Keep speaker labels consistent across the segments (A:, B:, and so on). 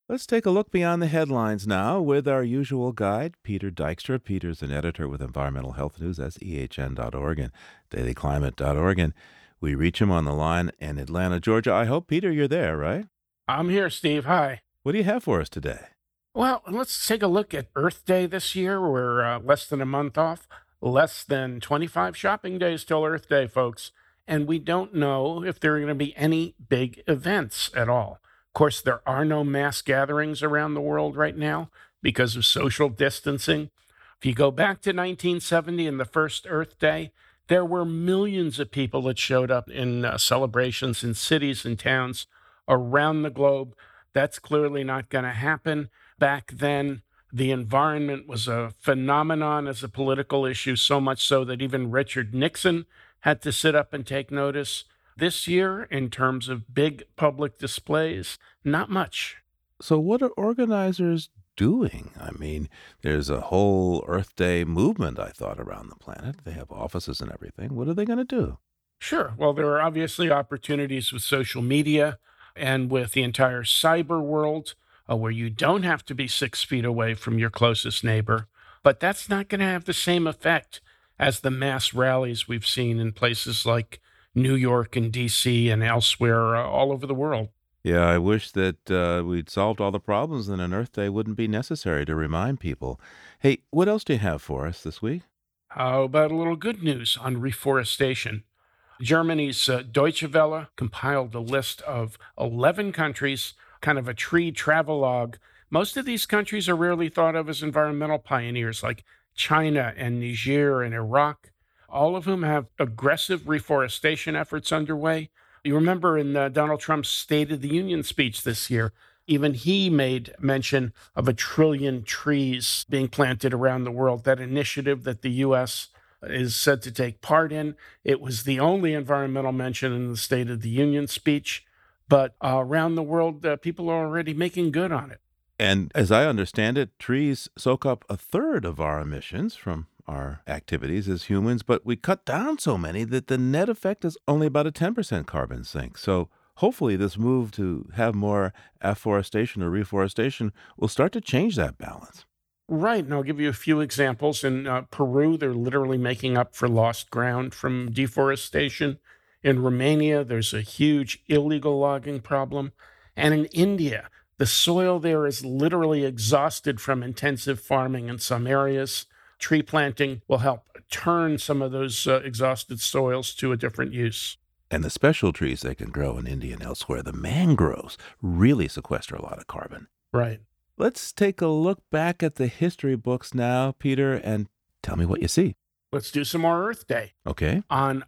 A: Let's take a look beyond the headlines now with our usual guide, Peter Dykstra. Peter's an editor with Environmental Health News. That's ehn.org and dailyclimate.org. And we reach him on the line in Atlanta, Georgia. I hope, Peter, you're there, right?
B: I'm here, Steve. Hi.
A: What do you have for us today?
B: Well, let's take a look at Earth Day this year. We're less than a month off, less than 25 shopping days till Earth Day, folks. And we don't know if there are going to be any big events at all. Of course, there are no mass gatherings around the world right now because of social distancing. If you go back to 1970 and the first Earth Day, there were millions of people that showed up in celebrations in cities and towns around the globe. That's clearly not going to happen. Back then, the environment was a phenomenon as a political issue, so much so that even Richard Nixon had to sit up and take notice. This year, in terms of big public displays, not much.
A: So, what are organizers doing? I mean, there's a whole Earth Day movement, I thought, around the planet. They have offices and everything. What are they going to do?
B: Sure. Well, there are obviously opportunities with social media and with the entire cyber world where you don't have to be 6 feet away from your closest neighbor. But that's not going to have the same effect as the mass rallies we've seen in places like New York and DC and elsewhere all over the world.
A: Yeah, I wish that we'd solved all the problems and an Earth Day wouldn't be necessary to remind people. Hey, what else do you have for us this week?
B: How about a little good news on reforestation? Germany's Deutsche Welle compiled a list of 11 countries, kind of a tree travelogue. Most of these countries are rarely thought of as environmental pioneers, like China and Niger and Iraq, all of whom have aggressive reforestation efforts underway. You remember in Donald Trump's State of the Union speech this year, even he made mention of 1 trillion trees being planted around the world, that initiative that the U.S. is said to take part in. It was the only environmental mention in the State of the Union speech, but around the world, people are already making good on it.
A: And as I understand it, trees soak up a third of our emissions from our activities as humans, but we cut down so many that the net effect is only about a 10% carbon sink. So hopefully this move to have more afforestation or reforestation will start to change that balance.
B: Right, and I'll give you a few examples. In Peru, they're literally making up for lost ground from deforestation. In Romania, there's a huge illegal logging problem. And in India, the soil there is literally exhausted from intensive farming in some areas. Tree planting will help turn some of those exhausted soils to a different use.
A: And the special trees they can grow in India and elsewhere, the mangroves, really sequester a lot of carbon.
B: Right.
A: Let's take a look back at the history books now, Peter, and tell me what you see.
B: Let's do some more Earth Day.
A: Okay.
B: On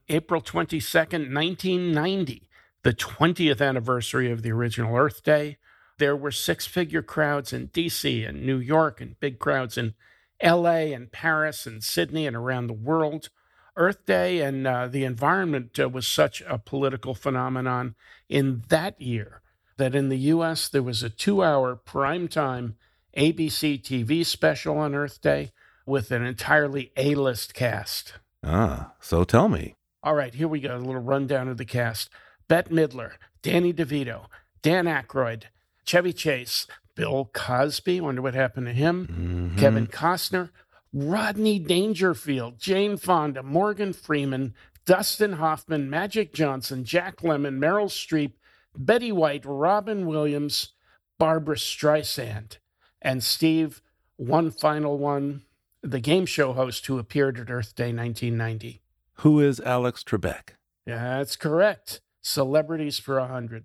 B: April 22nd, 1990, the 20th anniversary of the original Earth Day, there were six-figure crowds in DC and New York and big crowds in LA and Paris and Sydney and around the world. Earth Day and the environment was such a political phenomenon in that year that in the U.S. there was a 2-hour primetime ABC TV special on Earth Day with an entirely A-list cast.
A: Ah, so tell me.
B: All right, here we go. A little rundown of the cast. Bette Midler, Danny DeVito, Dan Aykroyd, Chevy Chase, Bill Cosby, wonder what happened to him, Kevin Costner, Rodney Dangerfield, Jane Fonda, Morgan Freeman, Dustin Hoffman, Magic Johnson, Jack Lemmon, Meryl Streep, Betty White, Robin Williams, Barbara Streisand. And Steve, one final one, the game show host who appeared at Earth Day 1990.
A: Who is Alex Trebek?
B: Yeah, that's correct. Celebrities for 100.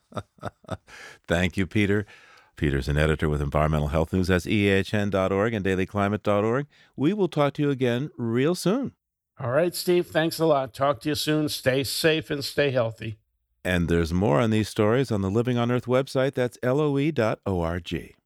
A: Thank you, Peter. Peter's an editor with Environmental Health News. That's ehn.org and dailyclimate.org. We will talk to you again real soon.
B: All right, Steve, thanks a lot. Talk to you soon. Stay safe and stay healthy.
A: And there's more on these stories on the Living on Earth website. That's loe.org.